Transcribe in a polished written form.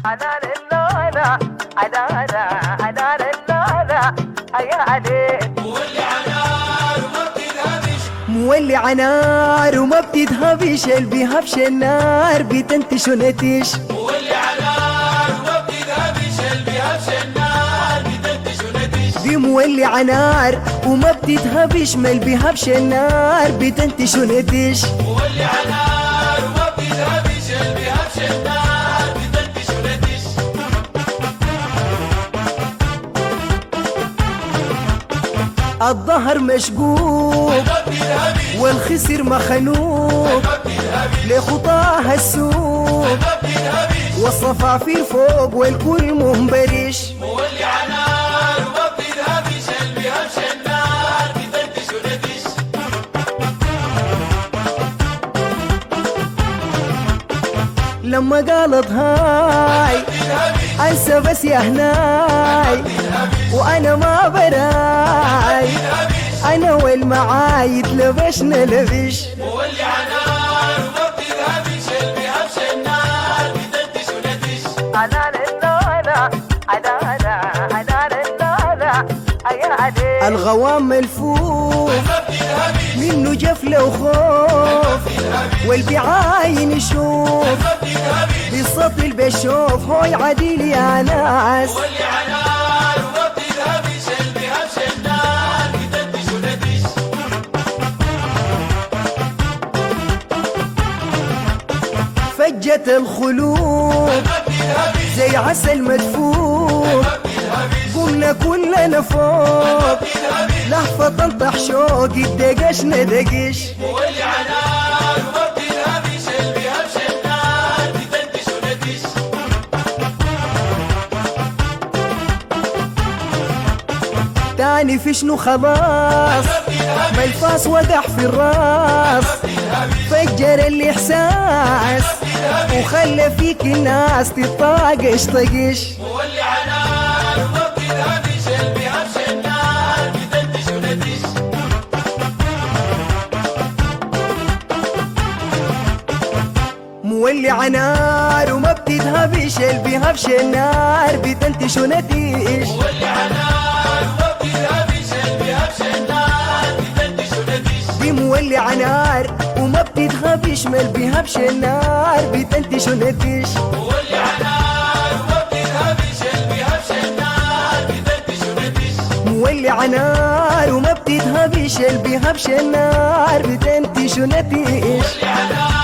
مولع نار وما بتذهبش، اللي بيهبش النار بتنتش ونتش. مولع نار وما بتذهبش، اللي بيهبش النار بتنتش ونتش. دي مولع نار وما بتذهبش، ما اللي بيهبش النار بتنتش ونتش. مولع نار وما بتذهبش، اللي بيهبش النار بتنتش ونتش. الظهر مشقوق والخسر مخنوق، لخطاها السوق والصفافير فوق والكل منبرش. مولع نار وما بتذهبش، اللي بيهبش النار بتنتش ونتش. لما قالت هاي انسى بس يا هناي، وانا ما براي، انا والمعايد لبشنا لبش. مولع نار وما بتذهبش، اللي بيهبش النار بتنتش ونتش. الغوام ملفوف منه جفلة وخوف، والبعاين يشوف بالسطل بشوف. هوي عديل يا ناس. مولع نار وما بتذهبش، اللي بيهبش النار بتنتش ونتش. فجت الخلوق زي عسل مدفوق، قمنا كلنا فوق لهفة تنطح شوق، الدقشنا دقش. مولع نار وما بتذهبش، اللي بيهبش النار بتنتش ونتش. تاني في شنو خلاص، ما الفاس وقع في الراس، فجر الإحساس وخلى فيك الناس تطاقش طقش. مولع نار وما بتذهبش، اللي بيهبش النار بتنتش ونتش. مولع نار وما بتذهبش، اللي بيهبش النار بتنتش ونتش. مولع نار وما بتذهبش، اللي بيهبش النار بتنتش ونتش. دي مولع نار وما بتذهبش، ما اللي بيهبش النار بتنتش ونتش. مولع نار وما بتذهبش، اللي بيهبش النار بتنتش ونتش. مولع نار وما بتذهبش، اللي بيهبش النار بتنتش ونتش. مولع نار